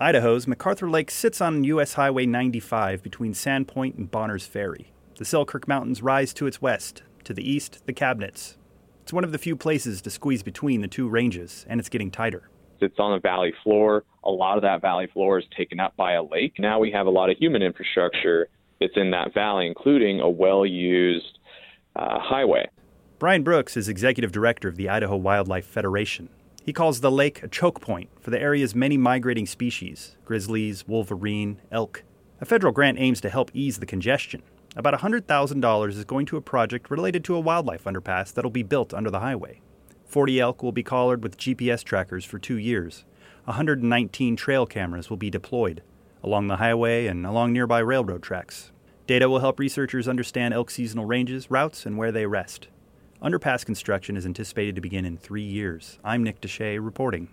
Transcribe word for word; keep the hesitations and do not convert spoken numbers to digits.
Idaho's McArthur Lake sits on U S Highway ninety-five between Sandpoint and Bonners Ferry. The Selkirk Mountains rise to its west. To the east, the Cabinets. It's one of the few places to squeeze between the two ranges, and it's getting tighter. It's on the valley floor. A lot of that valley floor is taken up by a lake. Now we have a lot of human infrastructure that's in that valley, including a well-used uh, highway. Brian Brooks is executive director of the Idaho Wildlife Federation. He calls the lake a choke point for the area's many migrating species, grizzlies, wolverine, elk. A federal grant aims to help ease the congestion. About one hundred thousand dollars is going to a project related to a wildlife underpass that'll be built under the highway. forty elk will be collared with G P S trackers for two years. one hundred nineteen trail cameras will be deployed along the highway and along nearby railroad tracks. Data will help researchers understand elk seasonal ranges, routes, and where they rest. Underpass construction is anticipated to begin in three years. I'm Nick Deshea reporting.